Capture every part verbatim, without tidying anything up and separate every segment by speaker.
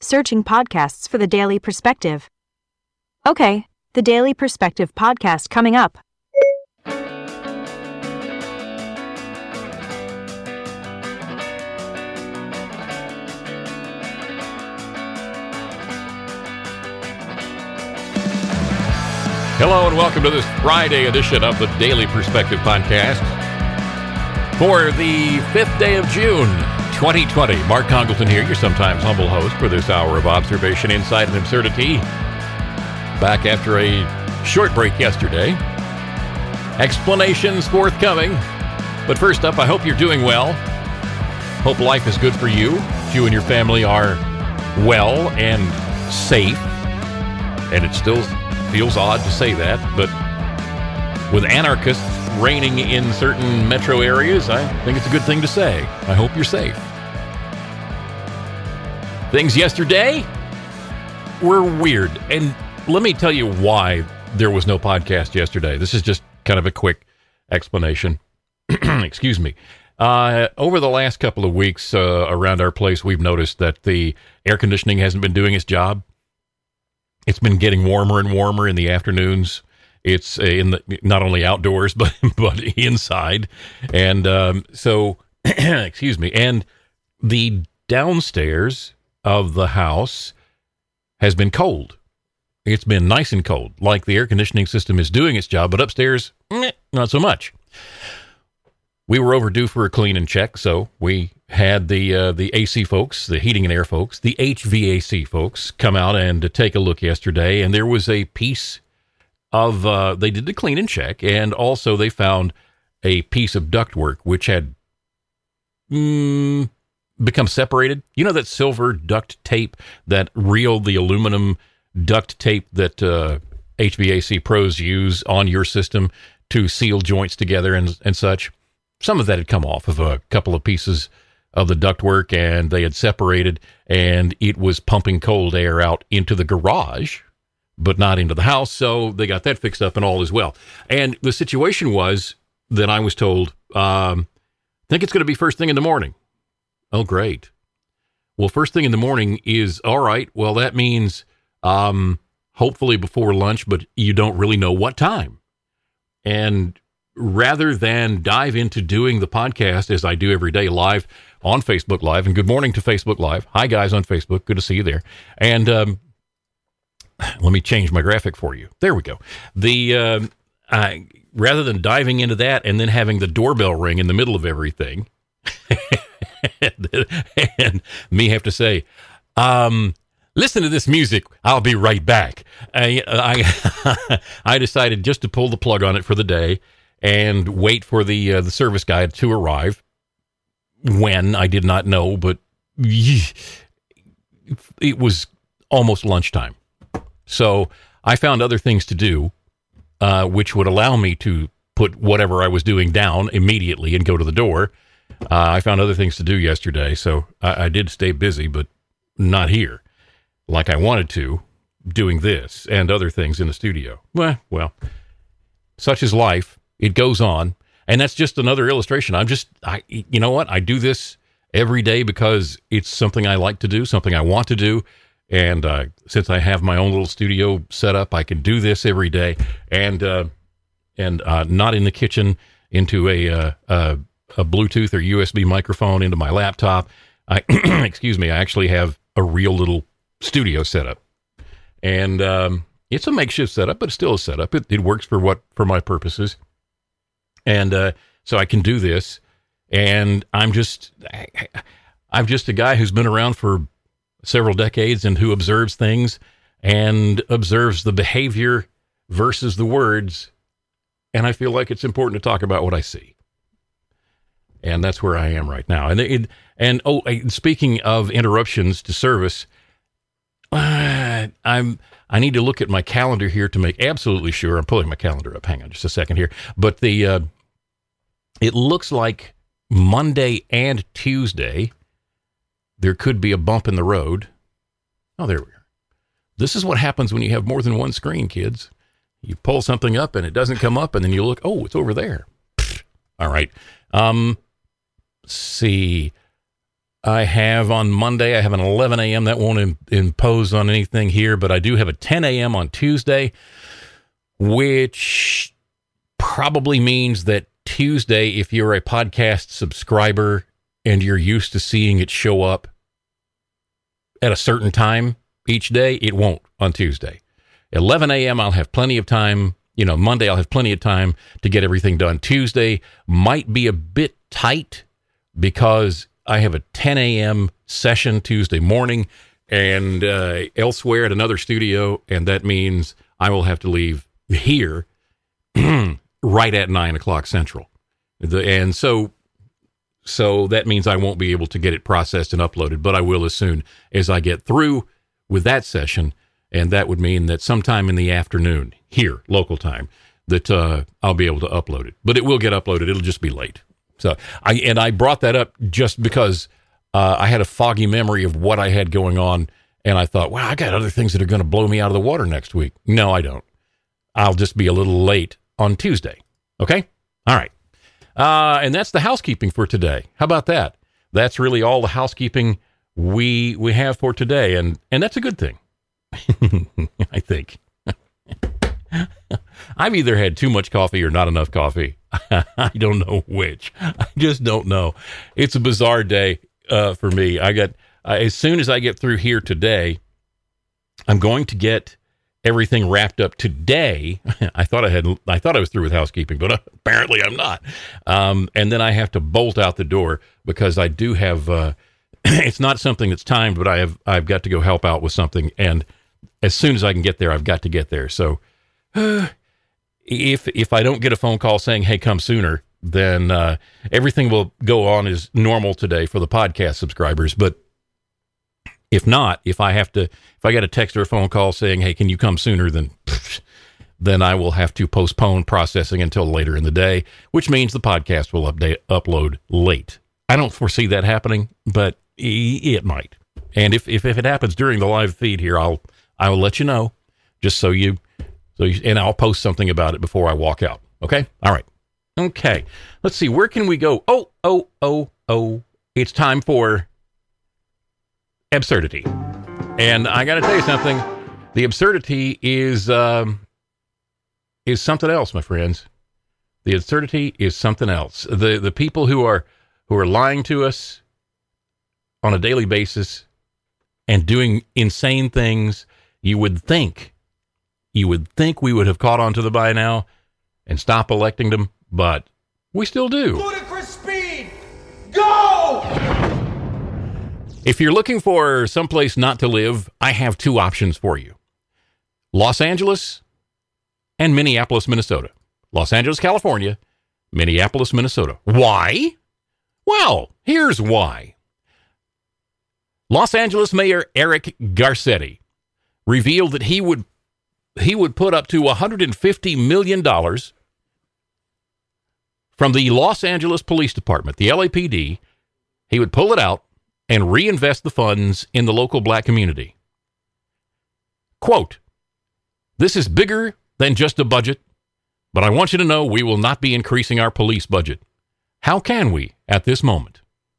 Speaker 1: Searching podcasts for the Daily Perspective. Okay, the Daily Perspective podcast coming up.
Speaker 2: Hello and welcome to this Friday edition of the Daily Perspective podcast for the fifth day of June, twenty twenty. Mark Congleton here, your sometimes humble host for this hour of observation, insight, and absurdity. Back after a short break yesterday. Explanations forthcoming. But first up, I hope you're doing well. Hope life is good for you. You and your family are well and safe. And it still feels odd to say that, but with anarchists reigning in certain metro areas, I think it's a good thing to say. I hope you're safe. Things yesterday were weird, and let me tell you why there was no podcast yesterday. This is just kind of a quick explanation. Excuse me. Uh, over the last couple of weeks uh, around our place, we've noticed that the air conditioning hasn't been doing its job. It's been getting warmer and warmer in the afternoons. It's in the, not only outdoors, but but inside. And um, so, excuse me, and the downstairs of the house has been cold. It's been nice and cold, like the air conditioning system is doing its job, but upstairs, meh, not so much. We were overdue for a clean and check, so we had the uh, the A C folks, the heating and air folks, the H V A C folks come out and take a look yesterday, and there was a piece of, uh, they did the clean and check, and also they found a piece of ductwork which had mm, become separated. You know that silver duct tape, that real, the aluminum duct tape that uh, H V A C pros use on your system to seal joints together and and such? Some of that had come off of a couple of pieces of the ductwork, and they had separated, and it was pumping cold air out into the garage, but not into the house. So they got that fixed up, and all is well. And the situation was that I was told, um, think it's going to be first thing in the morning. Oh, great. Well, first thing in the morning is, all right, well, that means um, hopefully before lunch, but you don't really know what time. And rather than dive into doing the podcast as I do every day live on Facebook Live, and good morning to Facebook Live. Hi, guys on Facebook. Good to see you there. And um, let me change my graphic for you. There we go. The um, I, rather than diving into that and then having the doorbell ring in the middle of everything, and, and me have to say, um, listen to this music. I'll be right back. I, I, I decided just to pull the plug on it for the day and wait for the uh, the service guy to arrive. When, I did not know, but it was almost lunchtime. So I found other things to do, uh, which would allow me to put whatever I was doing down immediately and go to the door. Uh, I found other things to do yesterday, so I, I did stay busy, but not here like I wanted to, doing this and other things in the studio. Well, well, such is life. It goes on. And that's just another illustration. I'm just, I, you know what? I do this every day because it's something I like to do, something I want to do. And uh, since I have my own little studio set up, I can do this every day. And uh, and uh, not in the kitchen into a, uh, a a Bluetooth or U S B microphone into my laptop. I, excuse me, I actually have a real little studio setup. And um, it's a makeshift setup, but it's still a setup. It, it works for what for my purposes. And uh, so I can do this, and I'm just, I'm just a guy who's been around for several decades and who observes things and observes the behavior versus the words, and I feel like it's important to talk about what I see. And that's where I am right now. And it, and oh, speaking of interruptions to service, uh, I'm I need to look at my calendar here to make absolutely sure. I'm pulling my calendar up. Hang on just a second here. But the uh, it looks like Monday and Tuesday there could be a bump in the road. Oh, there we are. This is what happens when you have more than one screen, kids. You pull something up and it doesn't come up, and then you look, oh, it's over there. All right. Um, let's see. I have on Monday, I have an eleven a.m. That won't im- impose on anything here, but I do have a ten a.m. on Tuesday, which probably means that Tuesday, if you're a podcast subscriber and you're used to seeing it show up at a certain time each day, it won't on Tuesday. eleven a.m., I'll have plenty of time. You know, Monday, I'll have plenty of time to get everything done. Tuesday might be a bit tight because I have a ten a.m. session Tuesday morning and uh, elsewhere at another studio, and that means I will have to leave here right at nine o'clock Central. The, and so so that means I won't be able to get it processed and uploaded, but I will as soon as I get through with that session, and that would mean that sometime in the afternoon, here, local time, that uh, I'll be able to upload it. But it will get uploaded. It'll just be late. So I and I brought that up just because uh, I had a foggy memory of what I had going on, and I thought, wow, I got other things that are going to blow me out of the water next week. No, I don't. I'll just be a little late on Tuesday. Okay? All right. Uh, and that's the housekeeping for today. How about that? That's really all the housekeeping we we have for today, and and that's a good thing. I think. I've either had too much coffee or not enough coffee. I don't know which. I just don't know. It's a bizarre day uh, for me. I got uh, as soon as I get through here today, I'm going to get everything wrapped up today. I thought I had. I thought I was through with housekeeping, but apparently I'm not. Um, and then I have to bolt out the door because I do have. Uh, it's not something that's timed, but I have. I've got to go help out with something, and as soon as I can get there, I've got to get there. So. Uh, if if I don't get a phone call saying, hey, come sooner, then uh, everything will go on as normal today for the podcast subscribers. But if not, if I have to, if I get a text or a phone call saying, hey, can you come sooner, then then I will have to postpone processing until later in the day, which means the podcast will update upload late. I don't foresee that happening, but it might. And if, if, if it happens during the live feed here, I'll I will let you know, just so you... So, you, and I'll post something about it before I walk out. Okay? All right. Okay. Let's see. Where can we go? Oh, oh, oh, oh. It's time for absurdity. And I got to tell you something. The absurdity is, um, is something else, my friends. The absurdity is something else. The, the people who are, who are lying to us on a daily basis and doing insane things, you would think You would think we would have caught on to them by now and stop electing them, but we still do.
Speaker 3: Ludicrous speed! Go!
Speaker 2: If you're looking for someplace not to live, I have two options for you. Los Angeles and Minneapolis, Minnesota. Los Angeles, California, Minneapolis, Minnesota. Why? Well, here's why. Los Angeles Mayor Eric Garcetti revealed that he would he would put up to one hundred fifty million dollars from the Los Angeles Police Department, the L A P D. He would pull it out and reinvest the funds in the local black community. Quote, "This is bigger than just a budget, but I want you to know we will not be increasing our police budget. How can we at this moment?"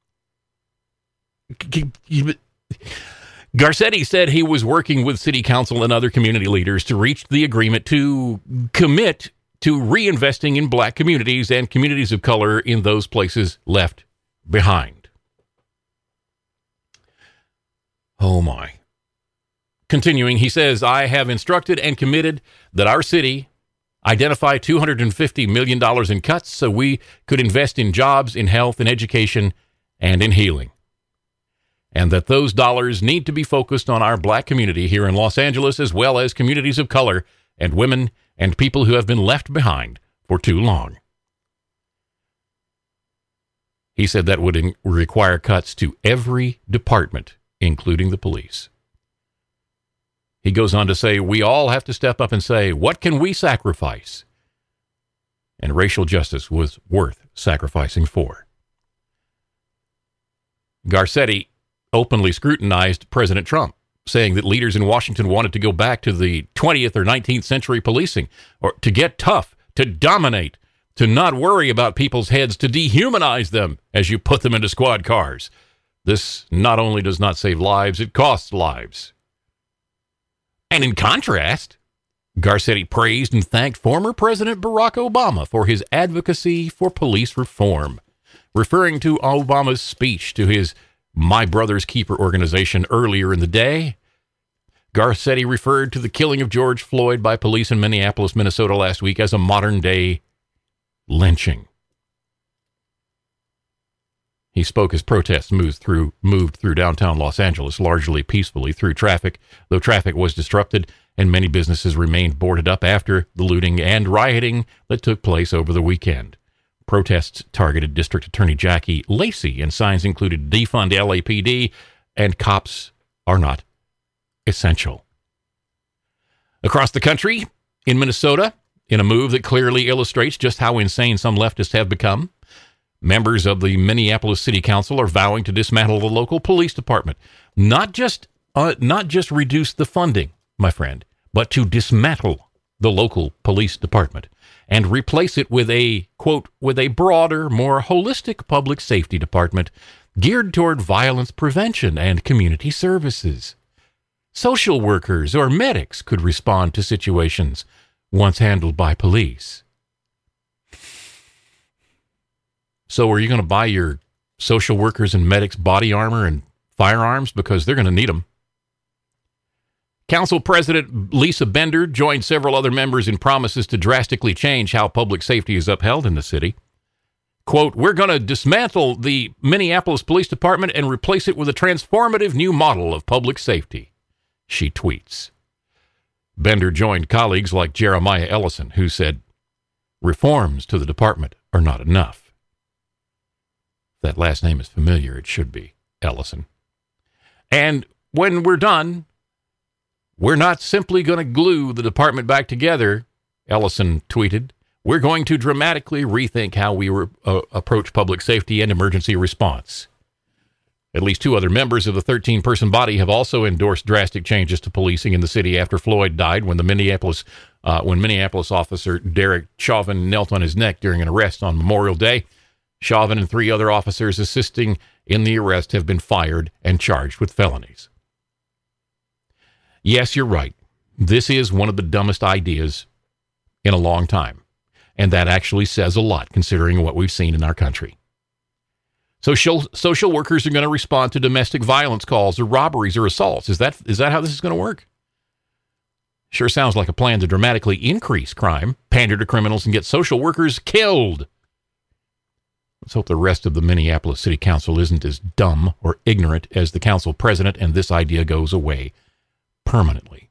Speaker 2: Garcetti said he was working with city council and other community leaders to reach the agreement to commit to reinvesting in black communities and communities of color in those places left behind. Oh my. Continuing, he says, "I have instructed and committed that our city identify two hundred fifty million dollars in cuts so we could invest in jobs, in health, in education, and in healing. And that those dollars need to be focused on our black community here in Los Angeles, as well as communities of color and women and people who have been left behind for too long." He said that would in- require cuts to every department, including the police. He goes on to say, "We all have to step up and say, what can we sacrifice?" And racial justice was worth sacrificing for. Garcetti openly scrutinized President Trump, saying that leaders in Washington wanted to go back to the twentieth or nineteenth century policing, or to get tough, to dominate, to not worry about people's heads, to dehumanize them as you put them into squad cars. This not only does not save lives, it costs lives. And in contrast, Garcetti praised and thanked former President Barack Obama for his advocacy for police reform, referring to Obama's speech to his My Brother's Keeper organization earlier in the day. Garcetti referred to the killing of George Floyd by police in Minneapolis, Minnesota last week as a modern-day lynching. He spoke as protests moved through, moved through downtown Los Angeles, largely peacefully through traffic, though traffic was disrupted and many businesses remained boarded up after the looting and rioting that took place over the weekend. Protests targeted District Attorney Jackie Lacey, and signs included defund L A P D and cops are not essential. Across the country, in Minnesota, in a move that clearly illustrates just how insane some leftists have become, members of the Minneapolis City Council are vowing to dismantle the local police department. Not just uh, not just reduce the funding, my friend, but to dismantle the local police department and replace it with a, quote, with a broader, more holistic public safety department geared toward violence prevention and community services. Social workers or medics could respond to situations once handled by police. So are you going to buy your social workers and medics body armor and firearms? Because they're going to need them. Council President Lisa Bender joined several other members in promises to drastically change how public safety is upheld in the city. Quote, we're going to dismantle the Minneapolis Police Department and replace it with a transformative new model of public safety, she tweets. Bender joined colleagues like Jeremiah Ellison, who said, reforms to the department are not enough. If that last name is familiar, it should be Ellison. And when we're done, we're not simply going to glue the department back together, Ellison tweeted. We're going to dramatically rethink how we re- uh, approach public safety and emergency response. At least two other members of the thirteen-person body have also endorsed drastic changes to policing in the city after Floyd died when the Minneapolis uh, when Minneapolis officer Derek Chauvin knelt on his neck during an arrest on Memorial Day. Chauvin and three other officers assisting in the arrest have been fired and charged with felonies. Yes, you're right. This is one of the dumbest ideas in a long time. And that actually says a lot considering what we've seen in our country. Social, social workers are going to respond to domestic violence calls or robberies or assaults. Is that is that how this is going to work? Sure sounds like a plan to dramatically increase crime, pander to criminals, and get social workers killed. Let's hope the rest of the Minneapolis City Council isn't as dumb or ignorant as the council president, and this idea goes away permanently.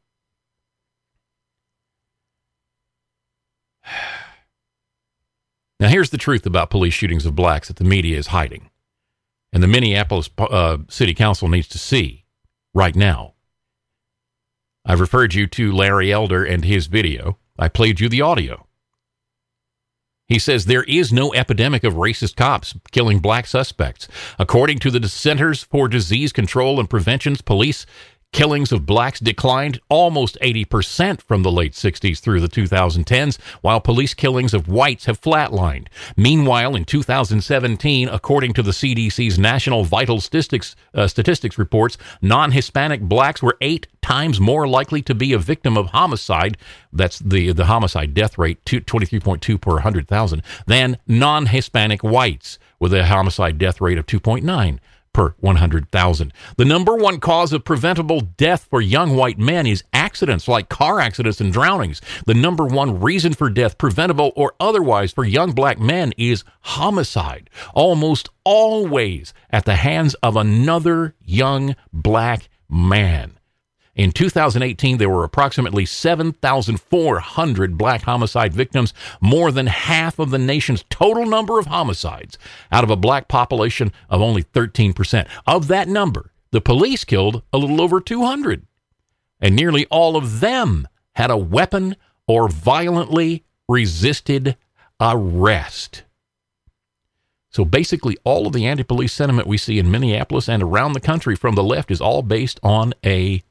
Speaker 2: Now, here's the truth about police shootings of blacks that the media is hiding, and the Minneapolis uh, City Council needs to see right now. I've referred you to Larry Elder and his video. I played you the audio. He says there is no epidemic of racist cops killing black suspects. According to the Centers for Disease Control and Prevention's police killings of blacks declined almost eighty percent from the late sixties through the twenty tens, while police killings of whites have flatlined. Meanwhile, in two thousand seventeen, according to the C D C's National Vital Statistics, uh, Statistics reports, non-Hispanic blacks were eight times more likely to be a victim of homicide, that's the, the homicide death rate, twenty-three point two per one hundred thousand, than non-Hispanic whites, with a homicide death rate of two point nine per one hundred thousand. The number one cause of preventable death for young white men is accidents like car accidents and drownings. The number one reason for death, preventable or otherwise, for young black men is homicide, almost always at the hands of another young black man. In two thousand eighteen, there were approximately seven thousand four hundred black homicide victims, more than half of the nation's total number of homicides, out of a black population of only thirteen percent. Of that number, the police killed a little over two hundred, and nearly all of them had a weapon or violently resisted arrest. So basically, all of the anti-police sentiment we see in Minneapolis and around the country from the left is all based on a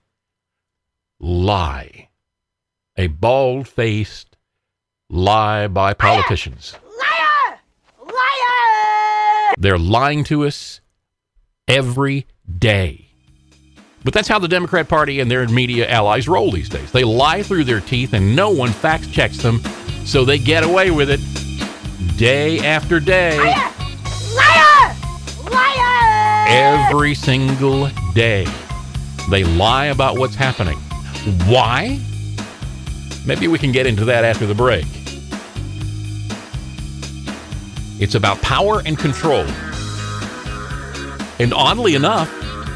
Speaker 2: lie. A bald-faced lie by politicians.
Speaker 4: Liar! Liar!
Speaker 2: They're lying to us every day. But that's how the Democrat Party and their media allies roll these days. They lie through their teeth and no one fact checks them, so they get away with it day after day.
Speaker 4: Liar! Liar! Liar!
Speaker 2: Every single day. They lie about what's happening. Why? Maybe we can get into that after the break. It's about power and control. And oddly enough,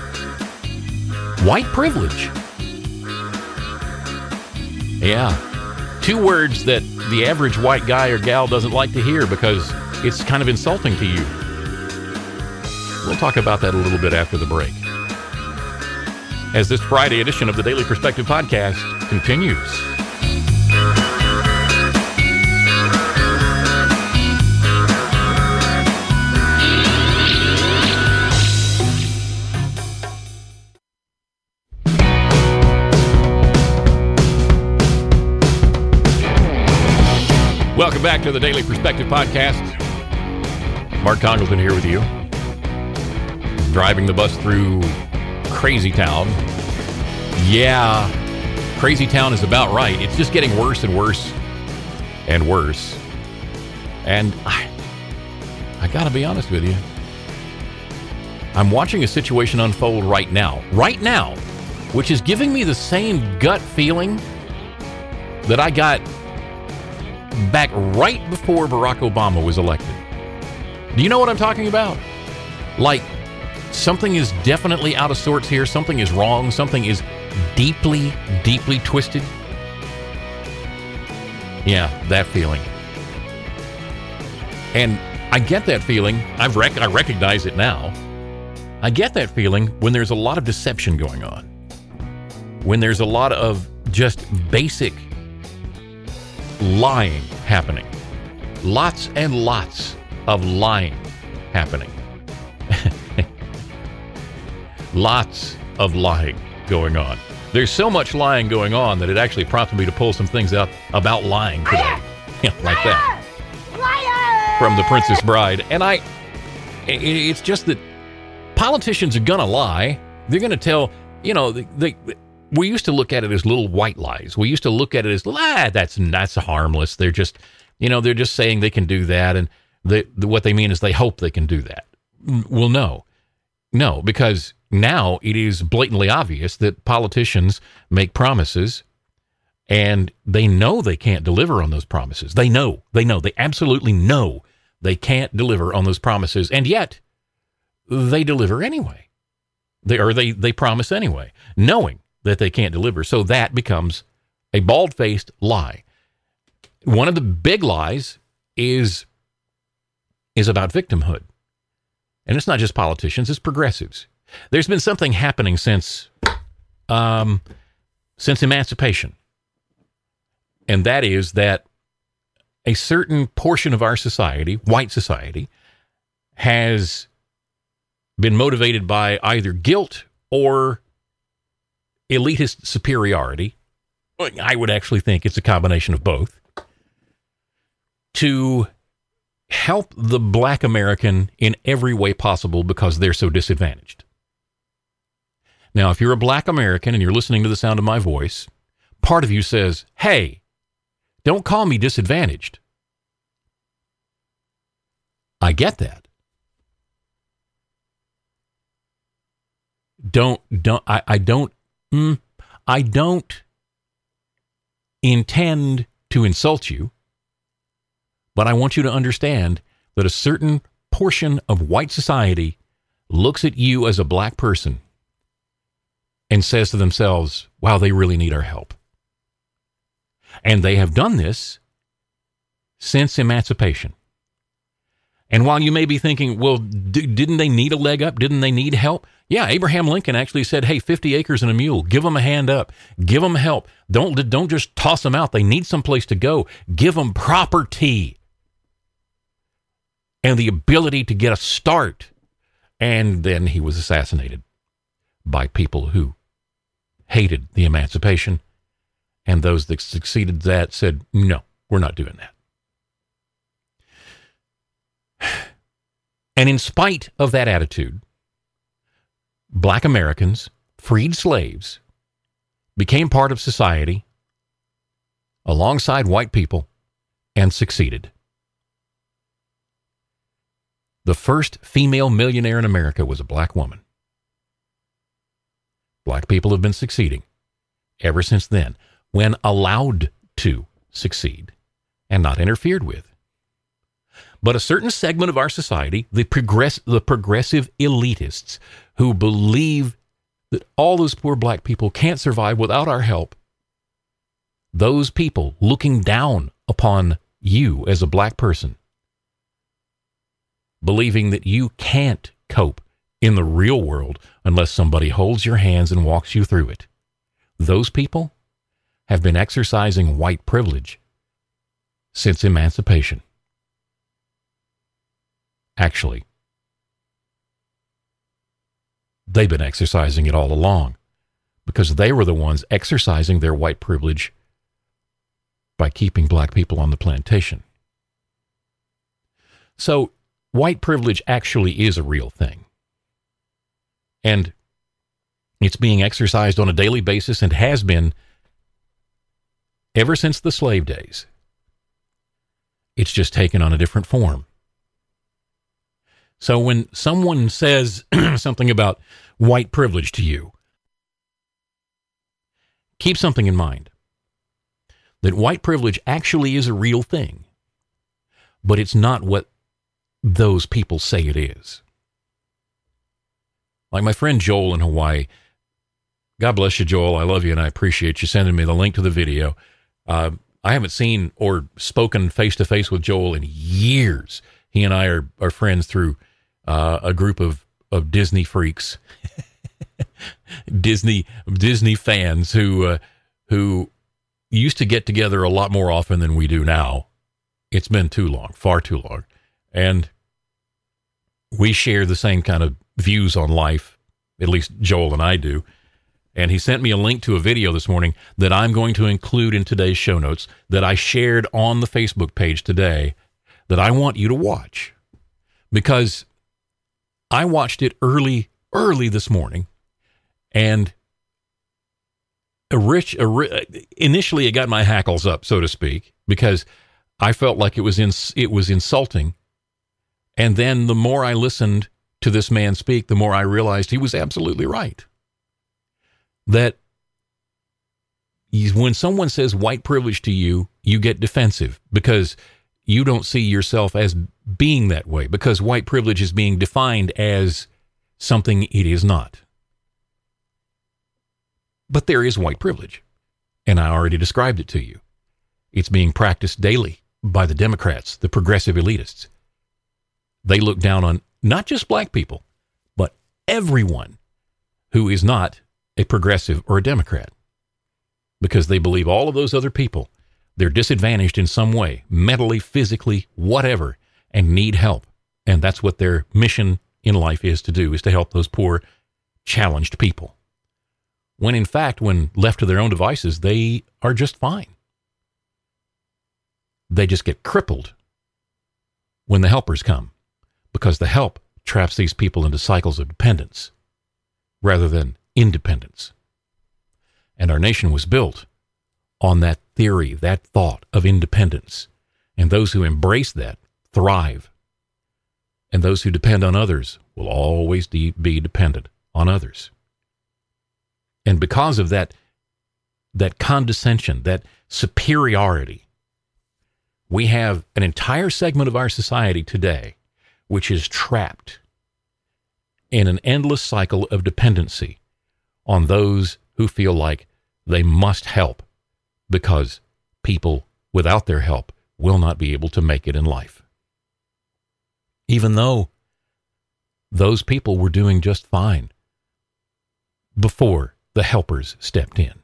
Speaker 2: white privilege. Yeah. Two words that the average white guy or gal doesn't like to hear because it's kind of insulting to you. We'll talk about that a little bit after the break, as this Friday edition of the Daily Perspective Podcast continues. Welcome back to the Daily Perspective Podcast. Mark Congleton here with you. Driving the bus through Crazy Town. Yeah, Crazy Town is about right. It's just getting worse and worse and worse. And I, I gotta be honest with you. I'm watching a situation unfold right now. Right now. Which is giving me the same gut feeling that I got back right before Barack Obama was elected. Do you know what I'm talking about? Like, something is definitely out of sorts here. Something is wrong. Something is deeply, deeply twisted. Yeah, that feeling. And I get that feeling. I've rec- I recognize it now. I get that feeling when there's a lot of deception going on. When there's a lot of just basic lying happening. Lots and lots of lying happening. Lots of lying going on. There's so much lying going on that it actually prompted me to pull some things out about lying today. Yeah, like that.
Speaker 4: Liar!
Speaker 2: From The Princess Bride. And I, it, it's just that politicians are going to lie. They're going to tell, you know, they, they, we used to look at it as little white lies. We used to look at it as, ah, that's, that's harmless. They're just, you know, they're just saying they can do that. And they, the, what they mean is they hope they can do that. Well, no. No, because now it is blatantly obvious that politicians make promises and they know they can't deliver on those promises. They know, they know, they absolutely know they can't deliver on those promises. And yet they deliver anyway. They, or they, they promise anyway, knowing that they can't deliver. So that becomes a bald-faced lie. One of the big lies is, is about victimhood. And it's not just politicians, it's progressives. There's been something happening since um, since emancipation. And that is that a certain portion of our society, white society, has been motivated by either guilt or elitist superiority. I would actually think it's a combination of both. To help the black American in every way possible because they're so disadvantaged. Now, if you're a black American and you're listening to the sound of my voice, part of you says, hey, don't call me disadvantaged. I get that. Don't, don't, I, I don't, mm, I don't intend to insult you. But I want you to understand that a certain portion of white society looks at you as a black person and says to themselves, wow, they really need our help. And they have done this since emancipation. And while you may be thinking, well, d- didn't they need a leg up? Didn't they need help? Yeah, Abraham Lincoln actually said, hey, fifty acres and a mule, give them a hand up, give them help. Don't, don't just toss them out. They need someplace to go. Give them property. And the ability to get a start. And then he was assassinated by people who hated the emancipation. And those that succeeded that said, no, we're not doing that. And in spite of that attitude, black Americans, freed slaves, became part of society alongside white people and succeeded. The first female millionaire in America was a black woman. Black people have been succeeding ever since then, when allowed to succeed and not interfered with. But a certain segment of our society, the progress, the progressive elitists who believe that all those poor black people can't survive without our help, those people looking down upon you as a black person, believing that you can't cope in the real world unless somebody holds your hands and walks you through it. Those people have been exercising white privilege since emancipation. Actually, they've been exercising it all along because they were the ones exercising their white privilege by keeping black people on the plantation. So, white privilege actually is a real thing. And it's being exercised on a daily basis and has been ever since the slave days. It's just taken on a different form. So when someone says something about white privilege to you, keep something in mind. That white privilege actually is a real thing, but it's not what those people say it is. Like my friend Joel in Hawaii. God bless you, Joel. I love you and I appreciate you sending me the link to the video. Uh, I haven't seen or spoken face-to-face with Joel in years. He and I are, are friends through uh, a group of, of Disney freaks, Disney Disney fans who uh, who used to get together a lot more often than we do now. It's been too long, far too long. And we share the same kind of views on life, at least Joel and I do. And he sent me a link to a video this morning that I'm going to include in today's show notes that I shared on the Facebook page today that I want you to watch. Because I watched it early, early this morning, and a rich, a, initially it got my hackles up, so to speak, because I felt like it was in, it was insulting. And then the more I listened to this man speak, the more I realized he was absolutely right. That when someone says white privilege to you, you get defensive because you don't see yourself as being that way, because white privilege is being defined as something it is not. But there is white privilege, and I already described it to you. It's being practiced daily by the Democrats, the progressive elitists. They look down on not just black people, but everyone who is not a progressive or a Democrat, because they believe all of those other people, they're disadvantaged in some way, mentally, physically, whatever, and need help. And that's what their mission in life is to do, is to help those poor, challenged people. When in fact, when left to their own devices, they are just fine. They just get crippled when the helpers come, because the help traps these people into cycles of dependence rather than independence. And our nation was built on that theory, that thought of independence. And those who embrace that thrive. And those who depend on others will always de- be dependent on others. And because of that, that condescension, that superiority, we have an entire segment of our society today which is trapped in an endless cycle of dependency on those who feel like they must help because people without their help will not be able to make it in life. Even though those people were doing just fine before the helpers stepped in.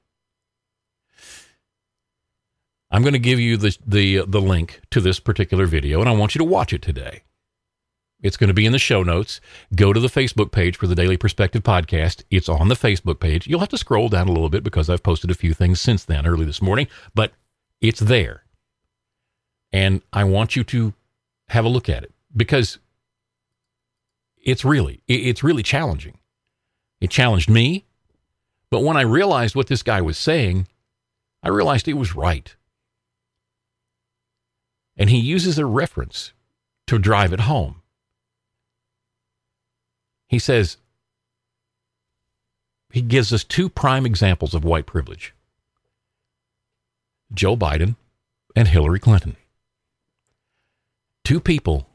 Speaker 2: I'm going to give you the, the, the link to this particular video, and I want you to watch it today. It's going to be in the show notes. Go to the Facebook page for the Daily Perspective Podcast. It's on the Facebook page. You'll have to scroll down a little bit because I've posted a few things since then, early this morning, but it's there. And I want you to have a look at it because it's really, it's really challenging. It challenged me. But when I realized what this guy was saying, I realized he was right. And he uses a reference to drive it home. He says, he gives us two prime examples of white privilege. Joe Biden and Hillary Clinton. Two people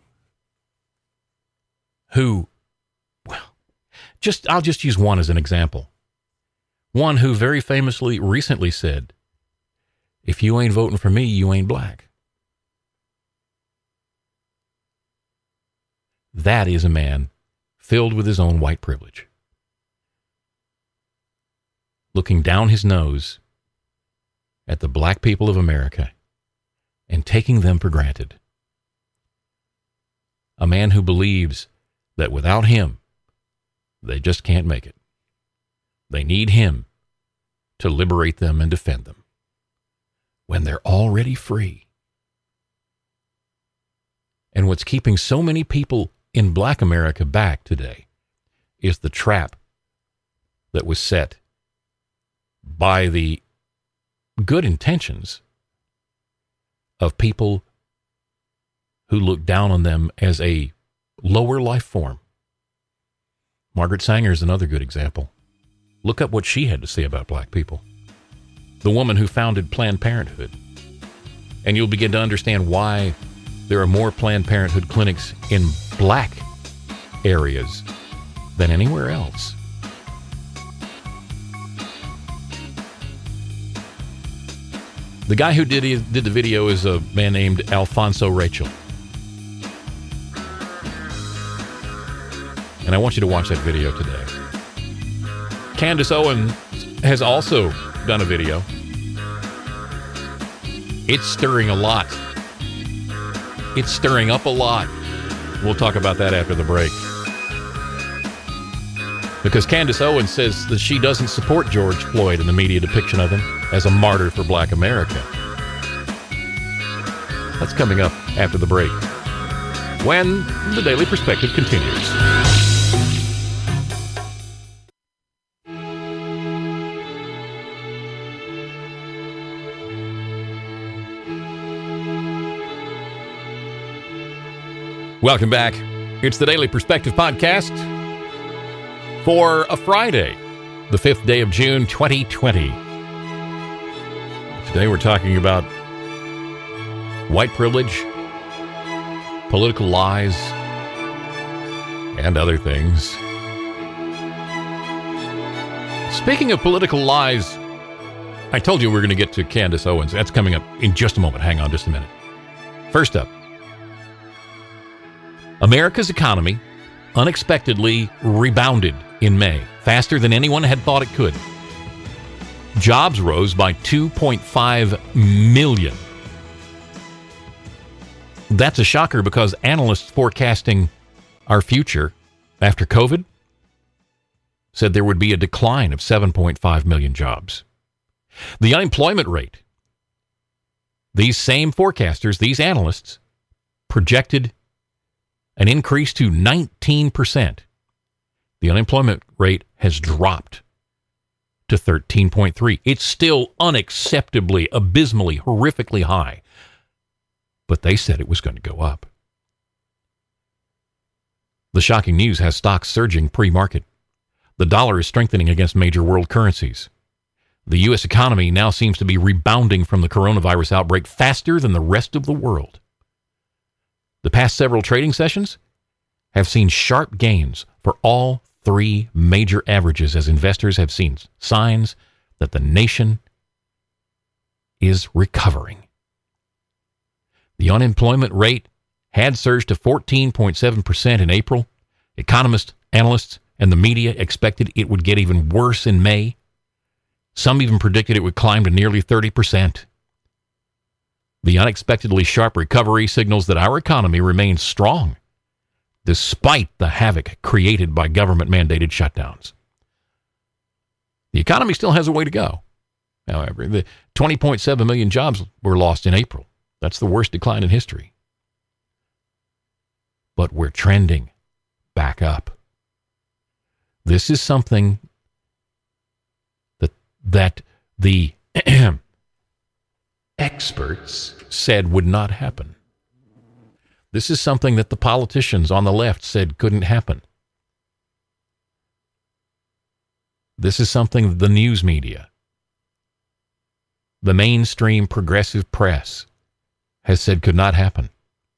Speaker 2: who, well, just I'll just use one as an example. One who very famously recently said, if you ain't voting for me, you ain't black. That is a man filled with his own white privilege, looking down his nose at the black people of America and taking them for granted. A man who believes that without him, they just can't make it. They need him to liberate them and defend them when they're already free. And what's keeping so many people in black America back today is the trap that was set by the good intentions of people who look down on them as a lower life form. Margaret Sanger is another good example. Look up what she had to say about black people. The woman who founded Planned Parenthood. And you'll begin to understand why there are more Planned Parenthood clinics in black areas than anywhere else. The guy who did did the video is a man named Alfonso Rachel. And I want you to watch that video today. Candace Owens has also done a video. It's stirring a lot. It's stirring up a lot. We'll talk about that after the break. Because Candace Owens says that she doesn't support George Floyd and the media depiction of him as a martyr for black America. That's coming up after the break, when the Daily Perspective continues. Welcome back. It's the Daily Perspective Podcast for a Friday, the fifth day of June, twenty twenty. Today we're talking about white privilege, political lies, and other things. Speaking of political lies, I told you we we're going to get to Candace Owens. That's coming up in just a moment. Hang on just a minute. First up, America's economy unexpectedly rebounded in May, faster than anyone had thought it could. Jobs rose by two point five million. That's a shocker because analysts forecasting our future after COVID said there would be a decline of seven point five million jobs. The unemployment rate, these same forecasters, these analysts, projected an increase to nineteen percent. The unemployment rate has dropped to thirteen point three. It's still unacceptably, abysmally, horrifically high. But they said it was going to go up. The shocking news has stocks surging pre-market. The dollar is strengthening against major world currencies. The U S economy now seems to be rebounding from the coronavirus outbreak faster than the rest of the world. The past several trading sessions have seen sharp gains for all three major averages as investors have seen signs that the nation is recovering. The unemployment rate had surged to fourteen point seven percent in April. Economists, analysts, and the media expected it would get even worse in May. Some even predicted it would climb to nearly thirty percent. The unexpectedly sharp recovery signals that our economy remains strong, despite the havoc created by government-mandated shutdowns. The economy still has a way to go. However, the twenty point seven million jobs were lost in April. That's the worst decline in history. But we're trending back up. This is something that that the experts said would not happen. This is something that the politicians on the left said couldn't happen. This is something the news media, the mainstream progressive press, has said could not happen.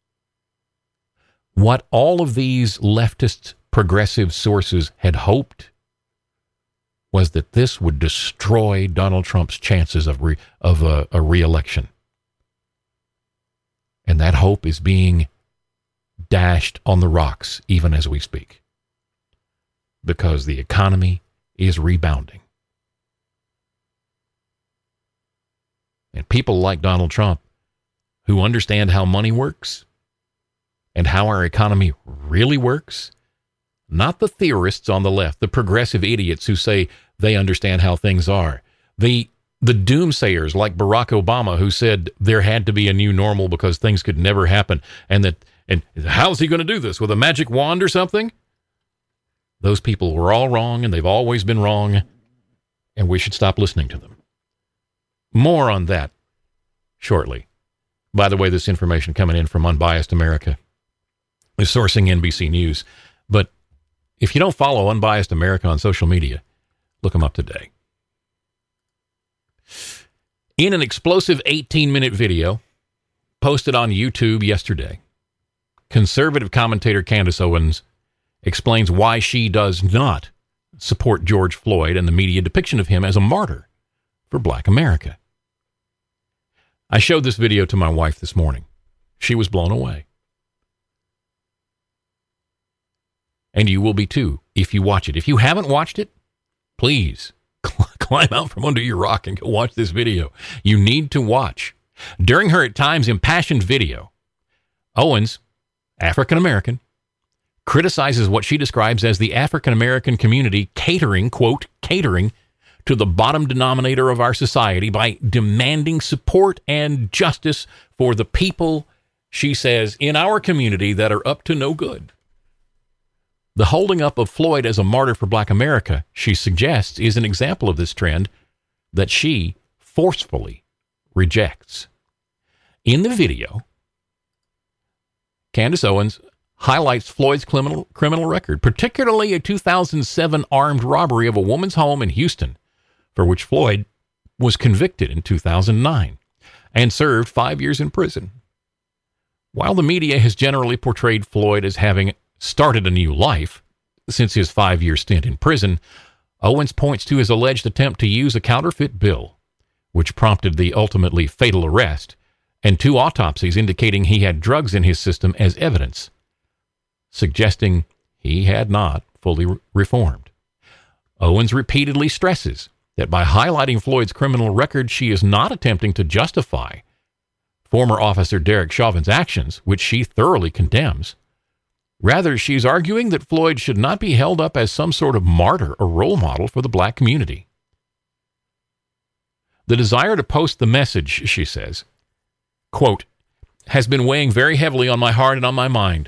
Speaker 2: What all of these leftist progressive sources had hoped was that this would destroy Donald Trump's chances of re, of a, a re-election. And that hope is being dashed on the rocks even as we speak, because the economy is rebounding. And people like Donald Trump, who understand how money works and how our economy really works, not the theorists on the left, the progressive idiots who say they understand how things are, the the doomsayers like Barack Obama, who said there had to be a new normal because things could never happen, and that and how's he going to do this, with a magic wand or something? Those people were all wrong, and they've always been wrong, and we should stop listening to them. More on that shortly. By the way, this information coming in from Unbiased America is sourcing N B C News. But if you don't follow Unbiased America on social media, look them up today. In an explosive eighteen-minute video posted on YouTube yesterday, conservative commentator Candace Owens explains why she does not support George Floyd and the media depiction of him as a martyr for Black America. I showed this video to my wife this morning. She was blown away. And you will be too if you watch it. If you haven't watched it, please climb out from under your rock and go watch this video. You need to watch. During her at times impassioned video, Owens, African American, criticizes what she describes as the African American community catering, quote, catering to the bottom denominator of our society by demanding support and justice for the people, she says, in our community that are up to no good. The holding up of Floyd as a martyr for Black America, she suggests, is an example of this trend that she forcefully rejects. In the video, Candace Owens highlights Floyd's criminal, criminal record, particularly a two thousand seven armed robbery of a woman's home in Houston, for which Floyd was convicted in two thousand nine and served five years in prison. While the media has generally portrayed Floyd as having started a new life since his five-year stint in prison, Owens points to his alleged attempt to use a counterfeit bill, which prompted the ultimately fatal arrest, and two autopsies indicating he had drugs in his system as evidence, suggesting he had not fully re- reformed. Owens repeatedly stresses that by highlighting Floyd's criminal record, she is not attempting to justify former Officer Derek Chauvin's actions, which she thoroughly condemns. Rather, she's arguing that Floyd should not be held up as some sort of martyr or role model for the Black community. The desire to post the message, she says, quote, has been weighing very heavily on my heart and on my mind.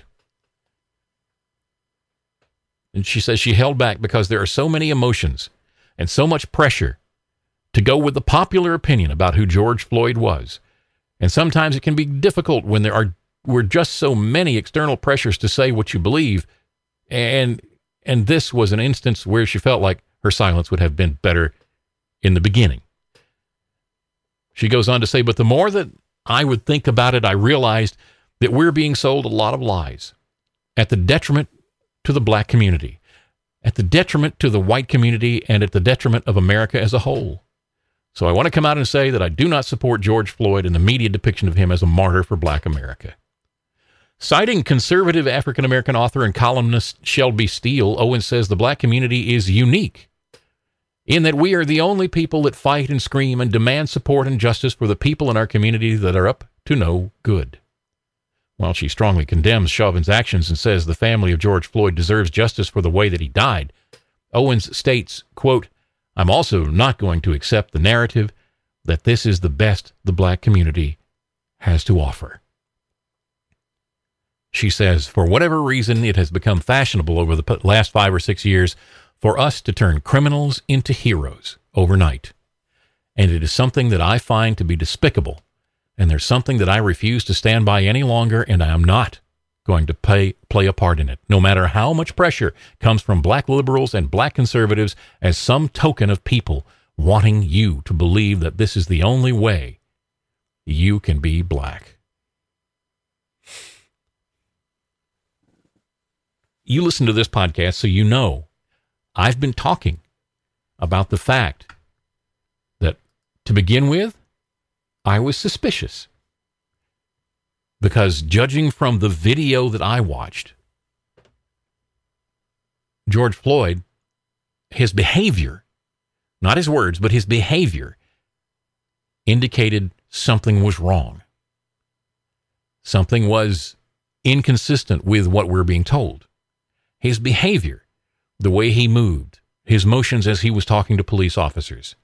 Speaker 2: And she says she held back because there are so many emotions and so much pressure to go with the popular opinion about who George Floyd was. And sometimes it can be difficult when there are were just so many external pressures to say what you believe. And and this was an instance where she felt like her silence would have been better in the beginning. She goes on to say, but the more that I would think about it, I realized that we're being sold a lot of lies at the detriment to the Black community, at the detriment to the white community, and at the detriment of America as a whole. So I want to come out and say that I do not support George Floyd and the media depiction of him as a martyr for Black America. Citing conservative African-American author and columnist Shelby Steele, Owens says the Black community is unique in that we are the only people that fight and scream and demand support and justice for the people in our community that are up to no good. While she strongly condemns Chauvin's actions and says the family of George Floyd deserves justice for the way that he died, Owens states, quote, I'm also not going to accept the narrative that this is the best the Black community has to offer. She says, for whatever reason, it has become fashionable over the last five or six years for us to turn criminals into heroes overnight. And it is something that I find to be despicable. And there's something that I refuse to stand by any longer, and I am not going to pay, play a part in it, no matter how much pressure comes from black liberals and black conservatives as some token of people wanting you to believe that this is the only way you can be black. You listen to this podcast, so you know I've been talking about the fact that, to begin with, I was suspicious. Because judging from the video that I watched, George Floyd, his behavior, not his words, but his behavior, indicated something was wrong. Something was inconsistent with what we're being told. His behavior, the way he moved, his motions as he was talking to police officers.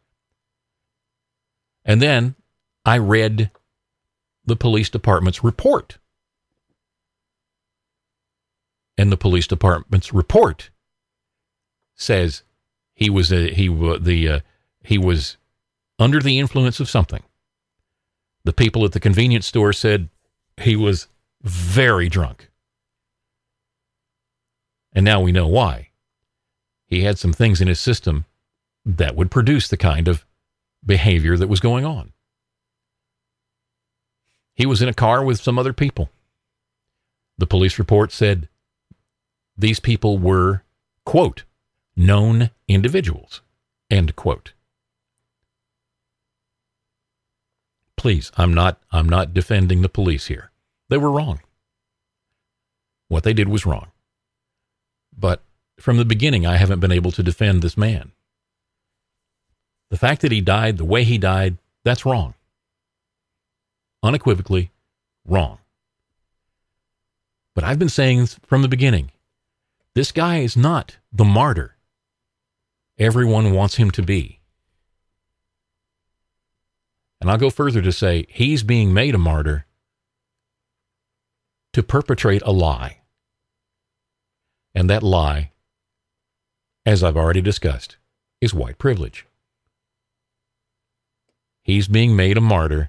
Speaker 2: And then I read the police department's report. And the police department's report says he was a, he uh, the uh, he was under the influence of something. The people at the convenience store said he was very drunk. And now we know why. He had some things in his system that would produce the kind of behavior that was going on. He was in a car with some other people. The police report said these people were, quote, known individuals, end quote. Please, I'm not, I'm not defending the police here. They were wrong. What they did was wrong. But from the beginning, I haven't been able to defend this man. The fact that he died the way he died, that's wrong. Unequivocally wrong. But I've been saying from the beginning, this guy is not the martyr everyone wants him to be. And I'll go further to say he's being made a martyr to perpetrate a lie. And that lie, as I've already discussed, is white privilege. He's being made a martyr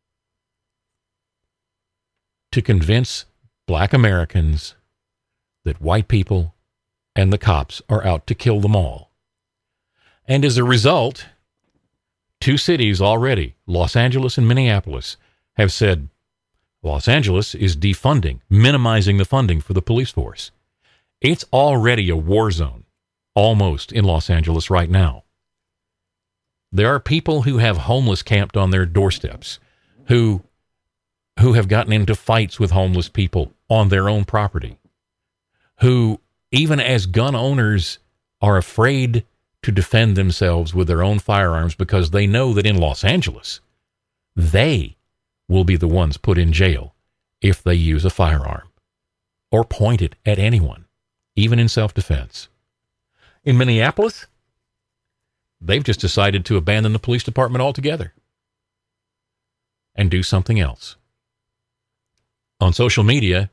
Speaker 2: to convince black Americans that white people and the cops are out to kill them all. And as a result, two cities already, Los Angeles and Minneapolis, have said Los Angeles is defunding, minimizing the funding for the police force. It's already a war zone, almost, in Los Angeles right now. There are people who have homeless camped on their doorsteps, who who have gotten into fights with homeless people on their own property, who, even as gun owners, are afraid to defend themselves with their own firearms because they know that in Los Angeles, they will be the ones put in jail if they use a firearm or point it at anyone, even in self-defense. In Minneapolis, they've just decided to abandon the police department altogether and do something else. On social media,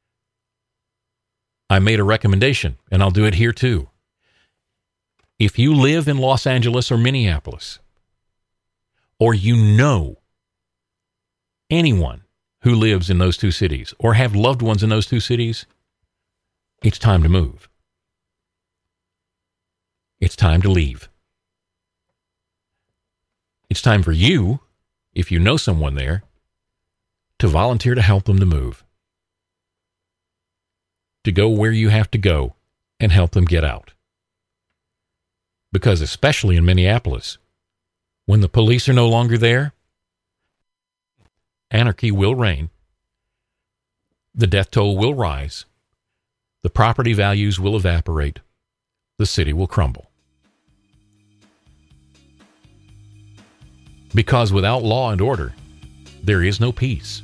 Speaker 2: I made a recommendation, and I'll do it here too. If you live in Los Angeles or Minneapolis, or you know anyone who lives in those two cities, or have loved ones in those two cities, it's time to move. It's time to leave. It's time for you, if you know someone there, to volunteer to help them to move. To go where you have to go and help them get out. Because especially in Minneapolis, when the police are no longer there, anarchy will reign, the death toll will rise, the property values will evaporate, the city will crumble. Because without law and order, there is no peace.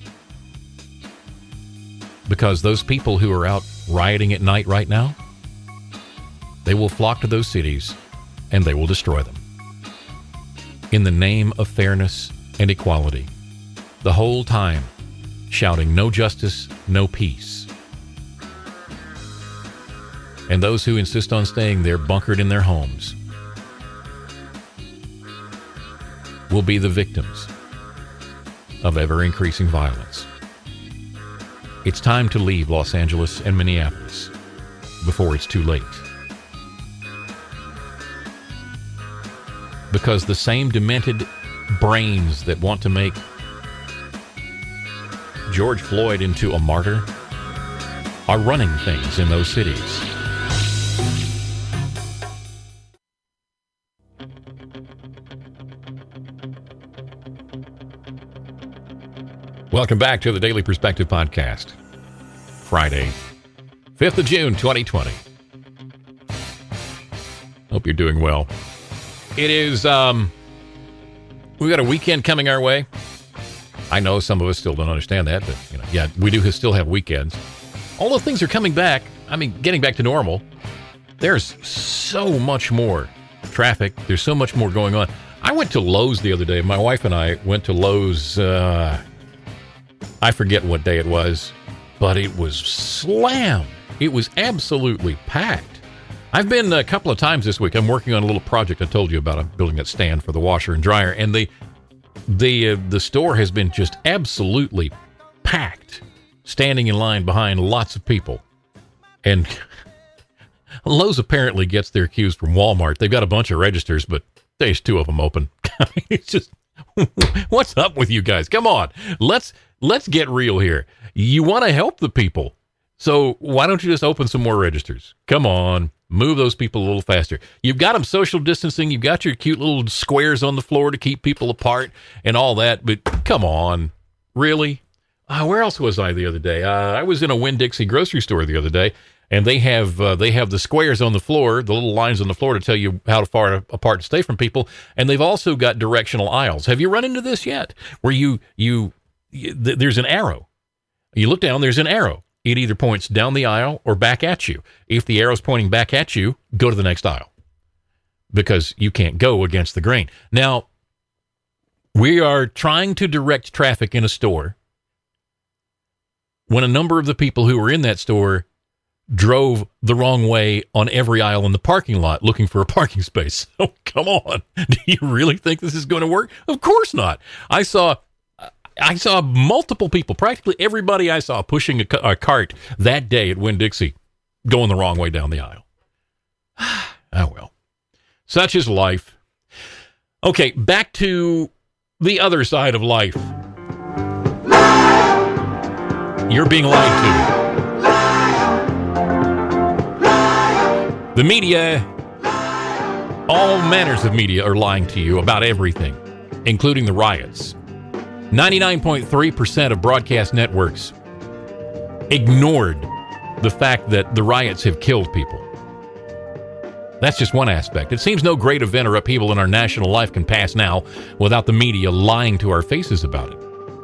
Speaker 2: Because those people who are out rioting at night right now, they will flock to those cities and they will destroy them. In the name of fairness and equality, the whole time shouting no justice, no peace. and those who insist on staying there bunkered in their homes will be the victims of ever-increasing violence. It's time to leave Los Angeles and Minneapolis before it's too late. Because the same demented brains that want to make George Floyd into a martyr are running things in those cities. Welcome back to the Daily Perspective Podcast. Friday, fifth of June, twenty twenty. Hope you're doing well. It is, um, we've got a weekend coming our way. I know some of us still don't understand that, but, you know, yeah, we do still have weekends. Although things are coming back, I mean, getting back to normal, there's so much more traffic. There's so much more going on. I went to Lowe's the other day. My wife and I went to Lowe's, uh, I forget what day it was, but it was slammed. It was absolutely packed. I've been a couple of times this week. I'm working on a little project I told you about. I'm building that stand for the washer and dryer, and the the uh, the store has been just absolutely packed, standing in line behind lots of people. And Lowe's apparently gets their cues from Walmart. They've got a bunch of registers, but there's two of them open. It's just, what's up with you guys? Come on, let's let's get real here. You want to help the people, so why don't you just open some more registers? Come on. Move those people a little faster. You've got them social distancing. You've got your cute little squares on the floor to keep people apart and all that. But come on, really? Uh, where else was I the other day? Uh, I was in a Winn-Dixie grocery store the other day, and they have uh, they have the squares on the floor, the little lines on the floor to tell you how far apart to stay from people. And they've also got directional aisles. Have you run into this yet? Where you you, you th- there's an arrow. You look down. There's an arrow. It either points down the aisle or back at you. If the arrow's pointing back at you, go to the next aisle, because you can't go against the grain. Now, we are trying to direct traffic in a store when a number of the people who were in that store drove the wrong way on every aisle in the parking lot looking for a parking space. Oh, come on. Do you really think this is going to work? Of course not. I saw... I saw multiple people, practically everybody I saw pushing a, a cart that day at Winn-Dixie going the wrong way down the aisle. Oh, well. Such is life. Okay, back to the other side of life. You're being lied to. The media, all manners of media are lying to you about everything, including the riots. ninety-nine point three percent of broadcast networks ignored the fact that the riots have killed people. That's just one aspect. It seems no great event or upheaval in our national life can pass now without the media lying to our faces about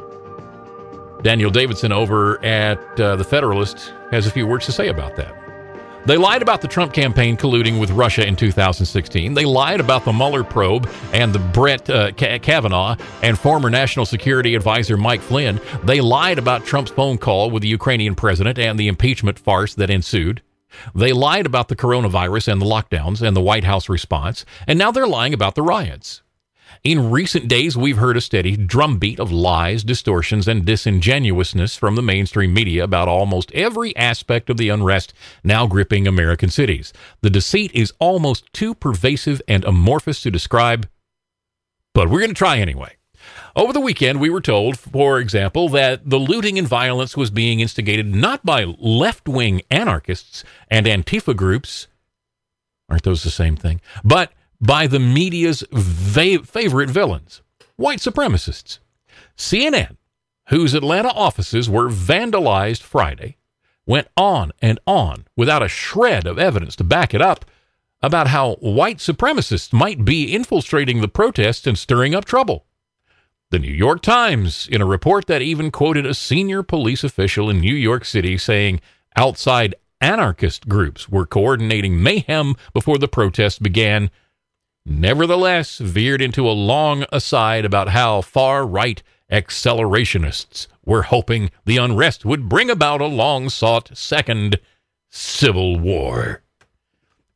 Speaker 2: it. Daniel Davidson over at uh, The Federalist has a few words to say about that. They lied about the Trump campaign colluding with Russia in two thousand sixteen. They lied about the Mueller probe and the Brett uh, Kavanaugh and former National Security Advisor Mike Flynn. They lied about Trump's phone call with the Ukrainian president and the impeachment farce that ensued. They lied about the coronavirus and the lockdowns and the White House response. And now they're lying about the riots. In recent days, we've heard a steady drumbeat of lies, distortions, and disingenuousness from the mainstream media about almost every aspect of the unrest now gripping American cities. The deceit is almost too pervasive and amorphous to describe, but we're going to try anyway. Over the weekend, we were told, for example, that the looting and violence was being instigated not by left-wing anarchists and Antifa groups, aren't those the same thing, but by the media's va- favorite villains, white supremacists. C N N, whose Atlanta offices were vandalized Friday, went on and on without a shred of evidence to back it up about how white supremacists might be infiltrating the protests and stirring up trouble. The New York Times, in a report that even quoted a senior police official in New York City saying outside anarchist groups were coordinating mayhem before the protests began, nevertheless veered into a long aside about how far-right accelerationists were hoping the unrest would bring about a long-sought second civil war.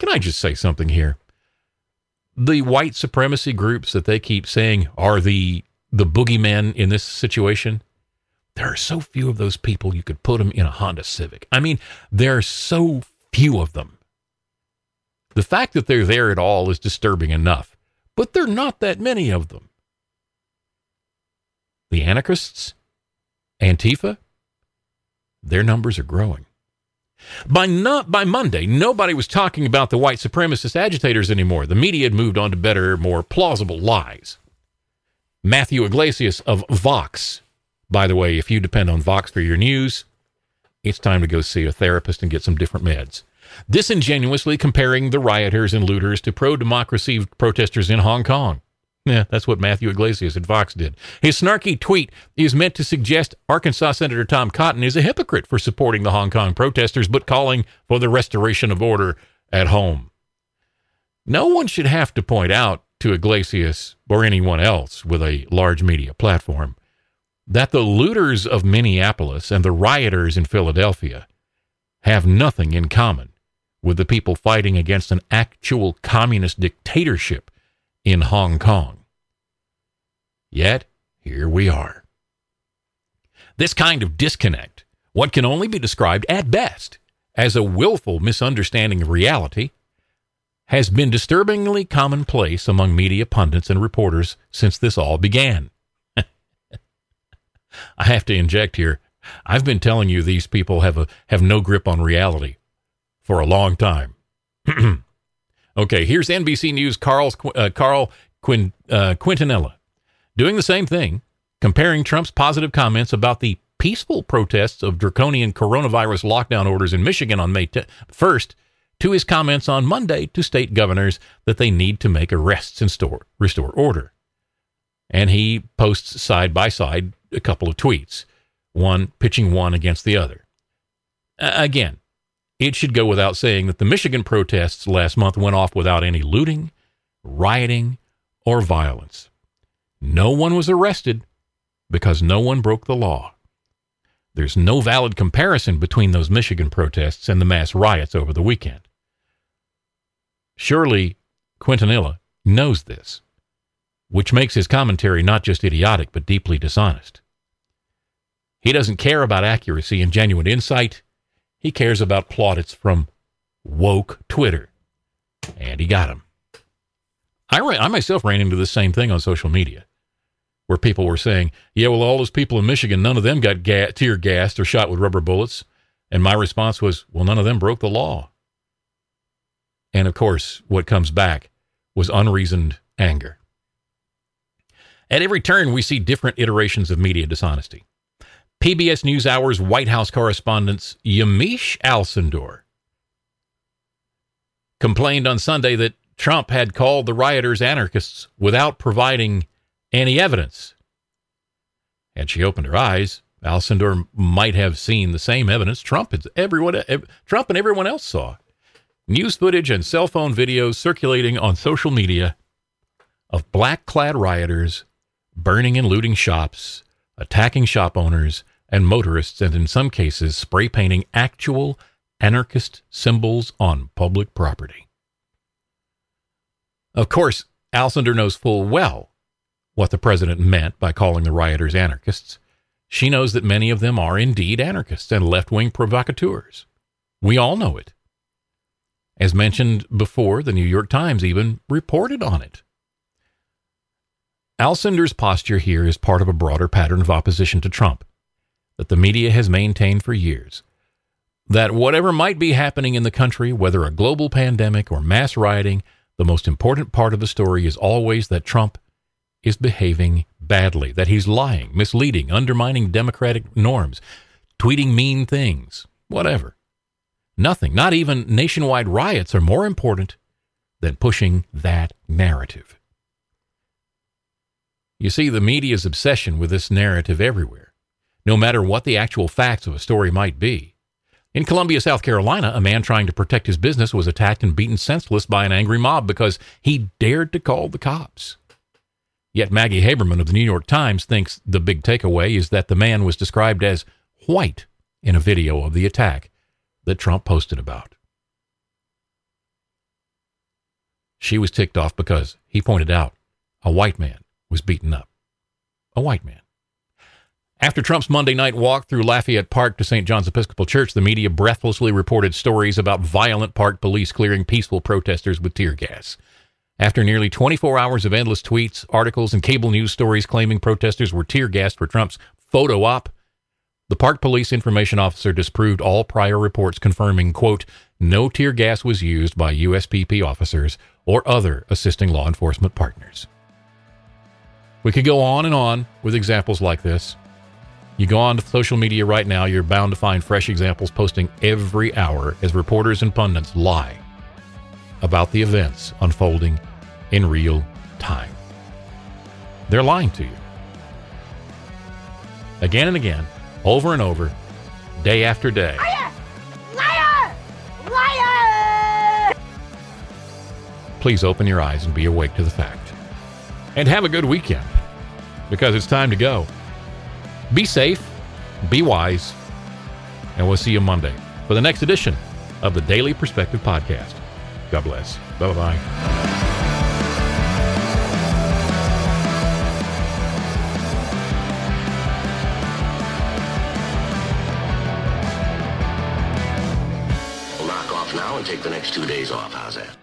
Speaker 2: Can I just say something here? The white supremacy groups that they keep saying are the the boogeymen in this situation, there are so few of those people you could put them in a Honda Civic. I mean, there are so few of them. The fact that they're there at all is disturbing enough, but there are not that many of them. The anarchists, Antifa, their numbers are growing. By not by Monday, nobody was talking about the white supremacist agitators anymore. The media had moved on to better, more plausible lies. Matthew Iglesias of Vox. By the way, if you depend on Vox for your news, it's time to go see a therapist and get some different meds. Disingenuously comparing the rioters and looters to pro-democracy protesters in Hong Kong. Yeah, that's what Matthew Iglesias at Vox did. His snarky tweet is meant to suggest Arkansas Senator Tom Cotton is a hypocrite for supporting the Hong Kong protesters, but calling for the restoration of order at home. No one should have to point out to Iglesias or anyone else with a large media platform that the looters of Minneapolis and the rioters in Philadelphia have nothing in common with the people fighting against an actual communist dictatorship in Hong Kong. Yet, here we are. This kind of disconnect, what can only be described at best as a willful misunderstanding of reality, has been disturbingly commonplace among media pundits and reporters since this all began. I have to inject here. I've been telling you these people have a have no grip on reality for a long time. Okay, here's N B C News' Carl's, uh, Carl Quin, uh, Quintanilla doing the same thing, comparing Trump's positive comments about the peaceful protests of draconian coronavirus lockdown orders in Michigan on May first to his comments on Monday to state governors that they need to make arrests and store, restore order. And he posts side by side a couple of tweets, one pitching one against the other. Uh, again, it should go without saying that the Michigan protests last month went off without any looting, rioting, or violence. No one was arrested because no one broke the law. There's no valid comparison between those Michigan protests and the mass riots over the weekend. Surely Quintanilla knows this, which makes his commentary not just idiotic but deeply dishonest. He doesn't care about accuracy and genuine insight. He cares about plaudits from woke Twitter. And he got him. I, ran, I myself ran into the same thing on social media, where people were saying, yeah, well, all those people in Michigan, none of them got ga- tear gassed or shot with rubber bullets. And my response was, well, none of them broke the law. And of course, what comes back was unreasoned anger. At every turn, we see different iterations of media dishonesty. P B S NewsHour's White House correspondent Yamiche Alcindor complained on Sunday that Trump had called the rioters anarchists without providing any evidence. Had she opened her eyes, Alcindor might have seen the same evidence Trump, had, everyone, Trump and everyone else saw. News footage and cell phone videos circulating on social media of black-clad rioters burning and looting shops, attacking shop owners and motorists, and in some cases spray painting actual anarchist symbols on public property. Of course, Alcindor knows full well what the president meant by calling the rioters anarchists. She knows that many of them are indeed anarchists and left-wing provocateurs. We all know it. As mentioned before, the New York Times even reported on it. Alcindor's posture here is part of a broader pattern of opposition to Trump that the media has maintained for years, that whatever might be happening in the country, whether a global pandemic or mass rioting, the most important part of the story is always that Trump is behaving badly, that he's lying, misleading, undermining democratic norms, tweeting mean things, whatever. Nothing, not even nationwide riots, are more important than pushing that narrative. You see, the media's obsession with this narrative everywhere, no matter what the actual facts of a story might be. In Columbia, South Carolina, a man trying to protect his business was attacked and beaten senseless by an angry mob because he dared to call the cops. Yet Maggie Haberman of the New York Times thinks the big takeaway is that the man was described as white in a video of the attack that Trump posted about. She was ticked off because he pointed out a white man was beaten up. A white man. After Trump's Monday night walk through Lafayette Park to Saint John's Episcopal Church, the media breathlessly reported stories about violent park police clearing peaceful protesters with tear gas. After nearly twenty-four hours of endless tweets, articles, and cable news stories claiming protesters were tear gassed for Trump's photo op, the park police information officer disproved all prior reports confirming, quote, no tear gas was used by U S P P officers or other assisting law enforcement partners. We could go on and on with examples like this. You go on to social media right now, you're bound to find fresh examples posting every hour as reporters and pundits lie about the events unfolding in real time. They're lying to you. Again and again, over and over, day after day.
Speaker 4: Liar! Liar! Liar!
Speaker 2: Please open your eyes and be awake to the fact. And have a good weekend, because it's time to go. Be safe, be wise, and we'll see you Monday for the next edition of the Daily Perspective Podcast. God bless. Bye-bye.
Speaker 5: We'll knock off now and take the next two days off. How's that?